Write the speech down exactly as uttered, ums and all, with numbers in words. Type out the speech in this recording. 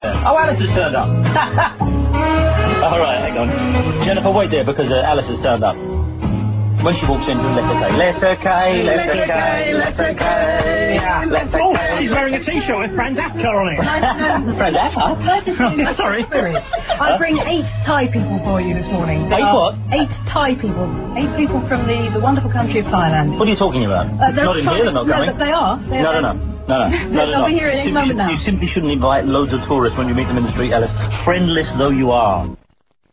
Oh, Alice has turned up. All right, hang on. Jennifer, wait there because uh, Alice has turned up. When she walks in, let's okay. Let's okay, let's okay, let's okay. Yeah, let's okay. Oh, she's wearing a T-shirt with Franz Afka on it. Franz Afka? Sorry. I bring eight Thai people for you this morning. Eight what? Eight Thai people. Eight people from the, the wonderful country of Thailand. What are you talking about? Uh, not in here, they're not no, coming. but they are. They no, no, no. No, no, no, They'll be here at any moment now. You simply shouldn't invite loads of tourists when you meet them in the street, Alice, friendless though you are.